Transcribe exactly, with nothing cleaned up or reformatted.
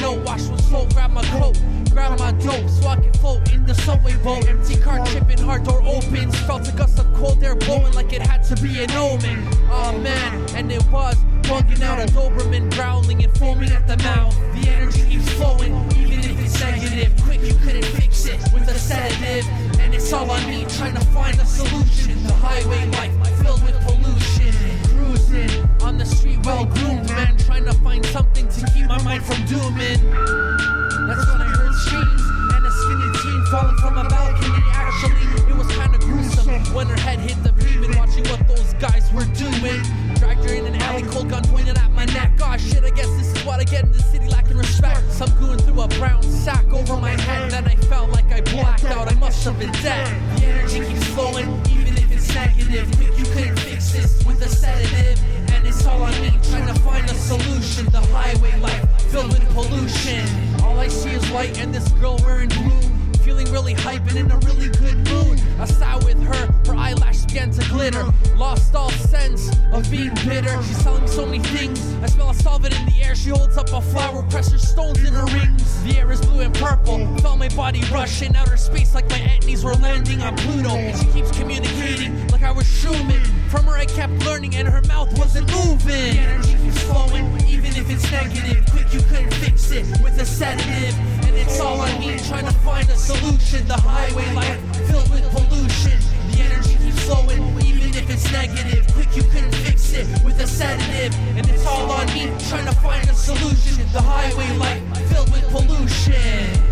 note. Wash was slow, grab my coat, grab my dope, so I can float in the subway boat. Empty car chipping, hard door opens. Felt a gust of cold air blowing like it had to be an omen. Oh man, and it was bugging out a Doberman, growling and foaming at the mouth. The energy keeps flowing, even if it's negative. Quick, you couldn't fix it with a sedative, and it's all on me trying to find a solution. The highway life filled with pollution. Cruising on the street, well groomed, man, trying to find something to keep my mind from dooming. That's when I heard screams and a skinny teen falling from a balcony. Actually, it was kind of gruesome when her head hit the pavement, watching what those guys were doing. Dragged her in an alley, cold gun pointed at my neck. Gosh, shit, I guess this is what I get in the city, lacking respect. Some going through a brown sack over my head. Then I felt like I blacked out, I must have been dead. The energy keeps flowing, even if it's negative. Quick, you couldn't fix this with a sedative, and it's all on me trying to find a solution. The highway life filled with pollution. All I see is white and this girl wearing blue, feeling really hype and in a really good mood. I sat with her, her eyelashes began to glitter, lost all sense of being bitter. She's telling me so many things, I smell a solvent in the air. She holds up a flower, pressure stones in her rings. The air is blue and purple, felt my body rush in outer space like my Antonies were landing on Pluto. And she keeps communicating like I was Schumann. From her I kept learning and her mouth wasn't moving. The energy keeps flowing, even if it's negative. Quick, you couldn't fix it with a sedative, and it's all on me trying to find a solution. The highway life filled with pollution. The energy keeps flowing, even if it's negative. Quick, you couldn't fix it with a sedative, and it's all on me trying to find a solution. The highway life filled with pollution.